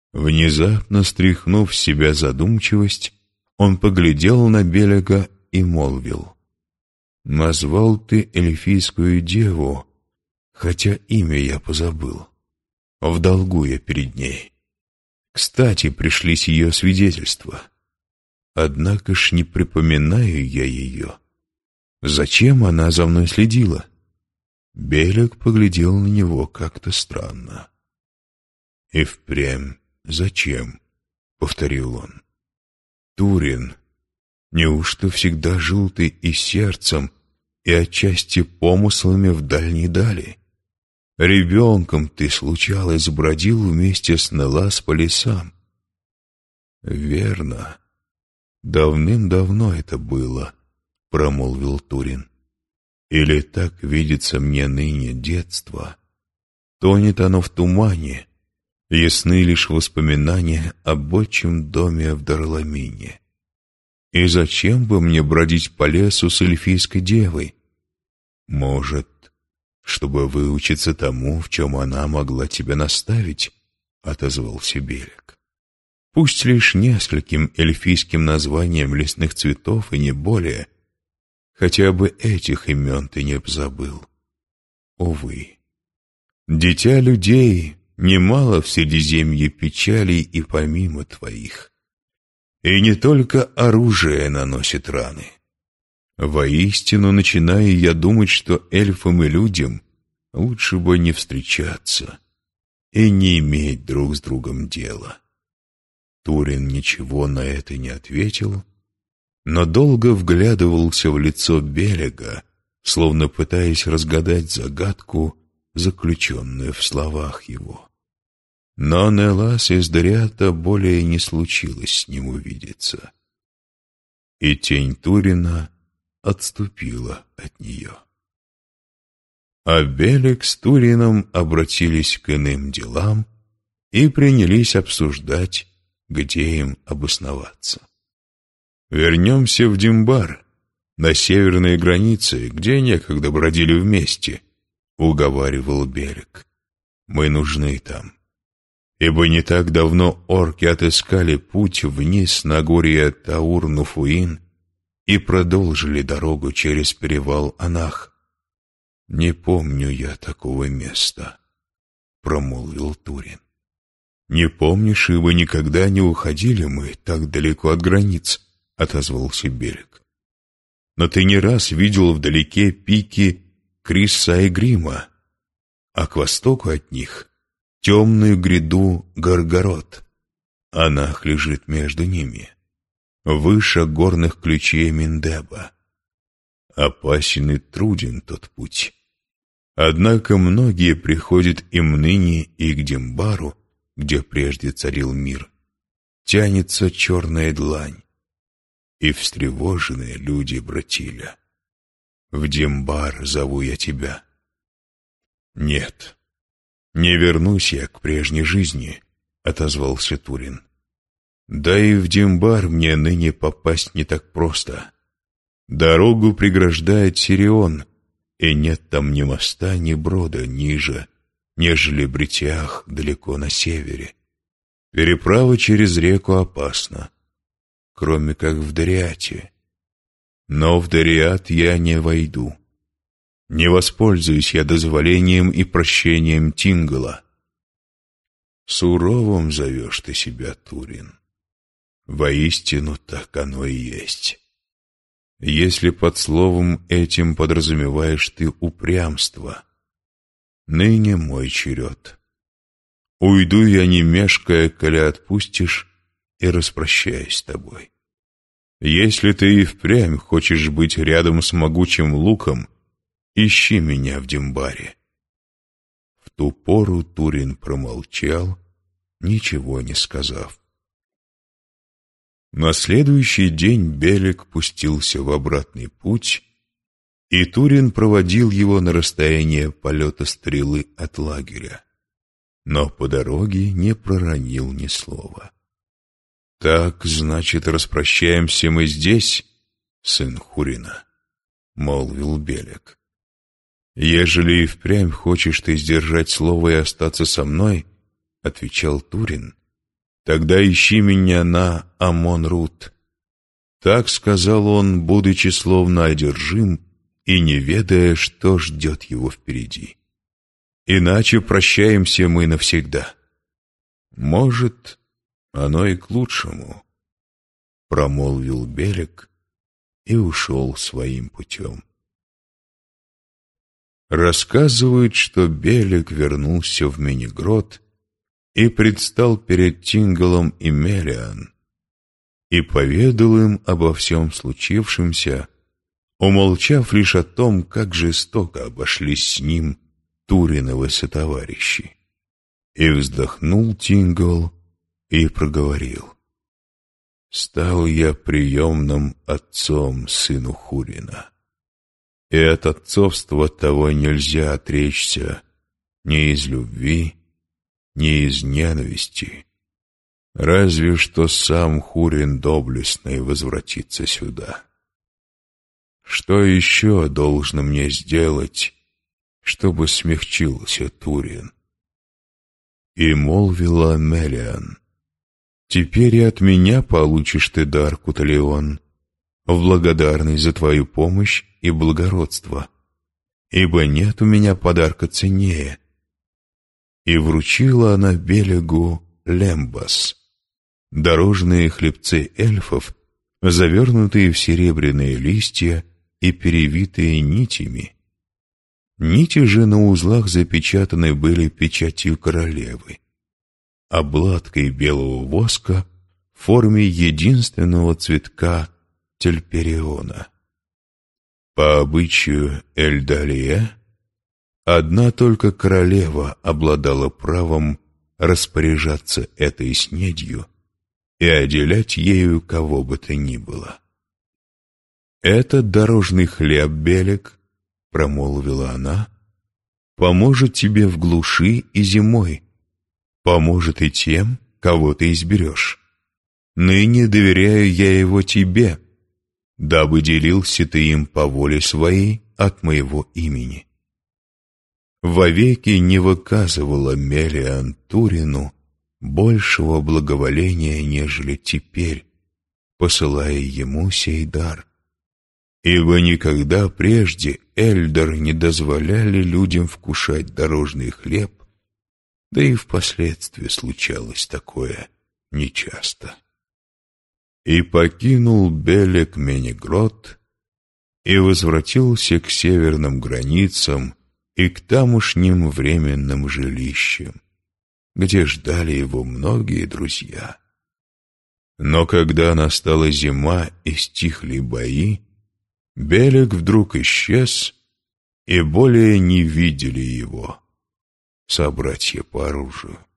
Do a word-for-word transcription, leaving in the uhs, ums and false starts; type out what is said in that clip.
Внезапно стряхнув с себя задумчивость, он поглядел на Белега и молвил: «Назвал ты эльфийскую деву, хотя имя я позабыл. В долгу я перед ней. Кстати, пришлись ее свидетельства. Однако ж не припоминаю я ее. Зачем она за мной следила?» Белег поглядел на него как-то странно. «И впрямь зачем?» — повторил он. «Турин, неужто всегда жил ты и сердцем, и отчасти помыслами в дальней дали? Ребенком ты, случалось, бродил вместе с Нелас по лесам». «Верно. Давным-давно это было», — промолвил Турин. «Или так видится мне ныне детство. Тонет оно в тумане, ясны лишь воспоминания об отчим доме в Дарламине. И зачем бы мне бродить по лесу с эльфийской девой? Может, чтобы выучиться тому, в чем она могла тебя наставить?» — отозвался Белег. «Пусть лишь нескольким эльфийским названием лесных цветов и не более, хотя бы этих имен ты не забыл. Увы, дитя людей, немало в Средиземье печалей и помимо твоих. И не только оружие наносит раны. Воистину начинаю я думать, что эльфам и людям лучше бы не встречаться и не иметь друг с другом дела». Турин ничего на это не ответил, но долго вглядывался в лицо Белега, словно пытаясь разгадать загадку, заключенную в словах его. Но Нелас из Дариата более не случилось с ним увидеться, и тень Турина отступила от нее. А Белег с Турином обратились к иным делам и принялись обсуждать, где им обосноваться. «Вернемся в Димбар, на северные границы, где некогда бродили вместе», — уговаривал Белег. «Мы нужны там, ибо не так давно орки отыскали путь вниз на горе Таур-Нуфуин и продолжили дорогу через перевал Анах». «Не помню я такого места», — промолвил Турин. «Не помнишь, ибо никогда не уходили мы так далеко от границ», — отозвался Белег. «Но ты не раз видел вдалеке пики Крисса и Грима, а к востоку от них темную гряду Гаргород. Анах лежит между ними, выше горных ключей Миндеба. Опасен и труден тот путь. Однако многие приходят им ныне и к Димбару, где прежде царил мир, тянется черная длань, и встревоженные люди братиля. В Димбар зову я тебя». «Нет, не вернусь я к прежней жизни», — отозвался Турин. «Да и в Димбар мне ныне попасть не так просто. Дорогу преграждает Сирион, и нет там ни моста, ни брода ниже, нежели Бритиах далеко на севере. Переправа через реку опасна, кроме как в Дариате. Но в Дариат я не войду. Не воспользуюсь я дозволением и прощением Тингала». «Суровым зовешь ты себя, Турин. Воистину так оно и есть. Если под словом этим подразумеваешь ты упрямство, ныне мой черед. Уйду я не мешкая, коли отпустишь, и распрощаюсь с тобой. Если ты и впрямь хочешь быть рядом с могучим луком, ищи меня в Димбаре». В ту пору Турин промолчал, ничего не сказав. На следующий день Белег пустился в обратный путь, и Турин проводил его на расстояние полета стрелы от лагеря, но по дороге не проронил ни слова. «Так, значит, распрощаемся мы здесь, сын Хурина», — молвил Белег. «Ежели и впрямь хочешь ты сдержать слово и остаться со мной, — отвечал Турин, тогда ищи меня на Амон-Рут». Так сказал он, будучи словно одержим и не ведая, что ждет его впереди. «Иначе прощаемся мы навсегда». «Может, оно и к лучшему», — промолвил Белек и ушел своим путем. Рассказывают, что Белек вернулся в Минигрот и предстал перед Тингалом и Мелиан, и поведал им обо всем случившемся, умолчав лишь о том, как жестоко обошлись с ним Туриновы сотоварищи. И вздохнул Тингал и проговорил: «Стал я приемным отцом сыну Хурина, и от отцовства того нельзя отречься ни из любви, ни из ненависти, разве что сам Хурин доблестный возвратится сюда. Что еще должно мне сделать, чтобы смягчился Турин?» И молвила Мелиан: «Теперь и от меня получишь ты дар, Куталион, в благодарность за твою помощь и благородство, ибо нет у меня подарка ценнее». И вручила она Белегу лембас, дорожные хлебцы эльфов, завернутые в серебряные листья и перевитые нитями. Нити же на узлах запечатаны были печатью королевы, обладкой белого воска в форме единственного цветка тельпериона. По обычаю Эльдалия, одна только королева обладала правом распоряжаться этой снедью и отделять ею кого бы то ни было. «Этот дорожный хлеб, Белек, — промолвила она, — поможет тебе в глуши и зимой, поможет и тем, кого ты изберешь. Ныне доверяю я его тебе, дабы делился ты им по воле своей от моего имени». Вовеки не выказывала Мелиан Турину большего благоволения, нежели теперь, посылая ему сей дар. Ибо никогда прежде Эльдар не дозволяли людям вкушать дорожный хлеб, да и впоследствии случалось такое нечасто. И покинул Белек Минигрот и возвратился к северным границам и к тамошним временным жилищам, где ждали его многие друзья. Но когда настала зима и стихли бои, Белек вдруг исчез, и более не видели его собратья по оружию.